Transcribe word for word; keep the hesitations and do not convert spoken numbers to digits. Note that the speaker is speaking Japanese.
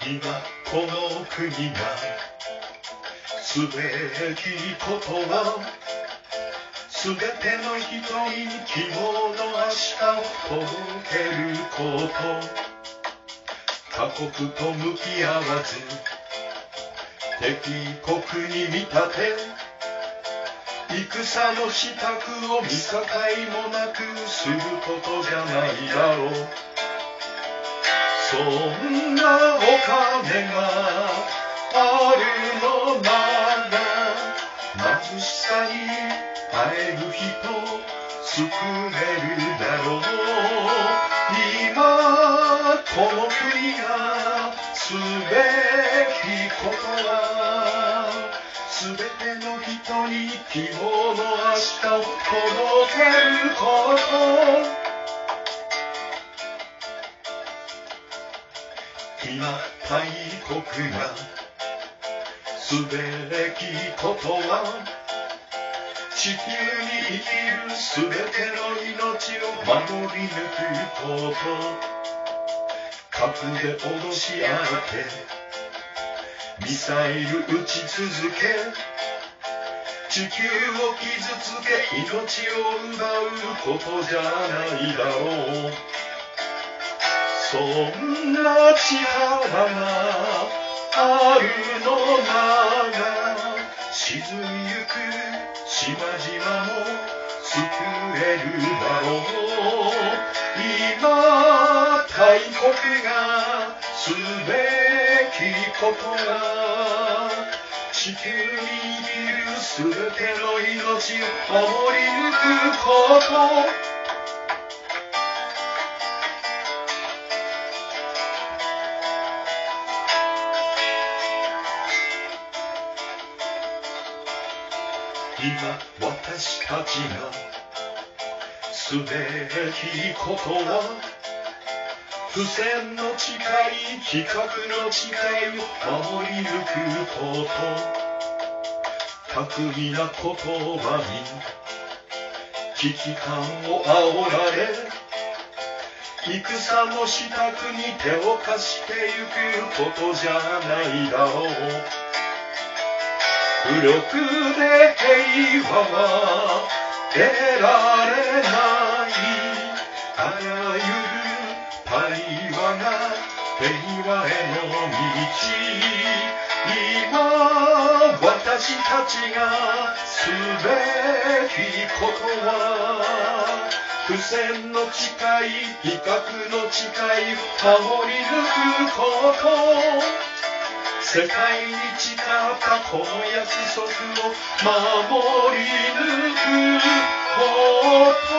今この国がすべきことは、すべての人に希望の明日を届けること。他国と向き合わず敵国に見立て、戦の支度を見境もなくすることじゃないだろう。そんなお金があるのなら、貧しさに耐える人救えるだろう。今この国がすべきことは、すべての人に希望の明日を届けること。今大国がすべきことは、地球に生きるすべての命を守り抜くこと。核で脅し合ってミサイル撃ち続け、地球を傷つけ命を奪うことじゃないだろう。そんな力があるのなら、沈みゆく島々も救えるだろう。今大国がすべきことは、地球に生きるすべての命を守り抜くこと。今私たちがすべきことは、不戦の誓い、非核の誓いを守り抜くこと。巧みな言葉に危機感を煽られ、戦の支度に手を貸してゆくことじゃないだろう。武力で平和は得られない。あらゆる対話が平和への道。今私たちがすべきことは、不戦の誓い、非核の誓いを守り抜くこと。世界に誓ったこの約束を守り抜くこと。